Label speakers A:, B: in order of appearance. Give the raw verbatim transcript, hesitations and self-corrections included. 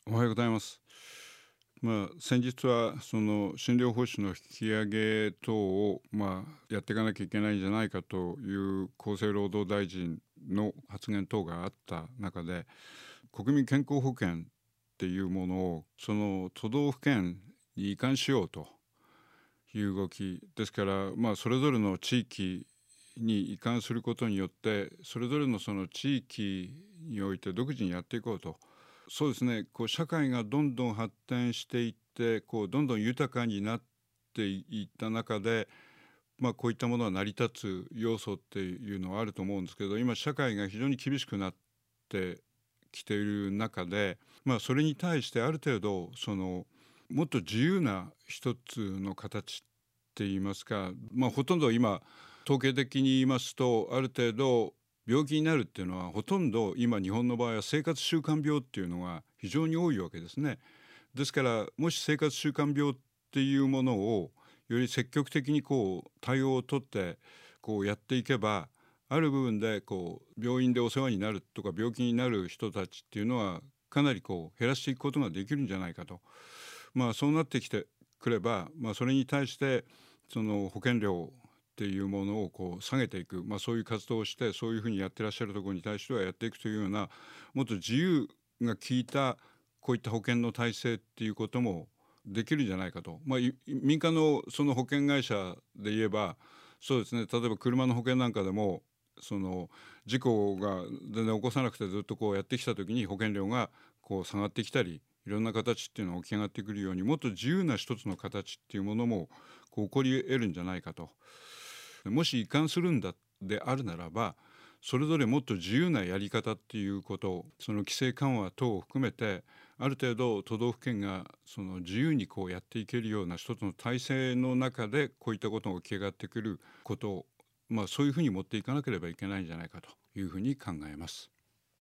A: おはようございます。まあ、先日はその診療報酬の引き上げ等を、まあ、やっていかなきゃいけないんじゃないかという厚生労働大臣の発言等があった中で、国民健康保険っていうものをその都道府県に移管しようという動きですから、まあ、それぞれの地域に移管することによってそれぞれのその地域において独自にやっていこうと。そうですね、こう社会がどんどん発展していってこうどんどん豊かになっていった中で、まあ、こういったものは成り立つ要素っていうのはあると思うんですけど、今社会が非常に厳しくなってきている中で、まあ、それに対してある程度そのもっと自由な一つの形って言いますか、まあ、ほとんど今統計的に言いますと、ある程度病気になるっていうのはほとんど今日本の場合は生活習慣病っていうのが非常に多いわけですね。ですからもし生活習慣病っていうものをより積極的にこう対応をとってこうやっていけば、ある部分でこう病院でお世話になるとか病気になる人たちっていうのはかなりこう減らしていくことができるんじゃないかと。まあそうなってきてくれば、まあ、それに対してその保険料っていうものをこう下げていく、まあ、そういう活動をしてそういうふうにやってらっしゃるところに対してはやっていくというような、もっと自由が効いたこういった保険の体制っていうこともできるんじゃないかと。まあ、い民間のその保険会社で言えばそうですね、例えば車の保険なんかでもその事故が全然起こさなくてずっとこうやってきた時に保険料がこう下がってきたり、いろんな形っていうのが起き上がってくるように、もっと自由な一つの形っていうものもこう起こり得るんじゃないかと。もし移管するんだであるならば、それぞれもっと自由なやり方っていうことを、その規制緩和等を含めてある程度都道府県がその自由にこうやっていけるような一つの体制の中でこういったことが起き上がってくることを、まあ、そういうふうに持っていかなければいけないんじゃないかというふうに考えます。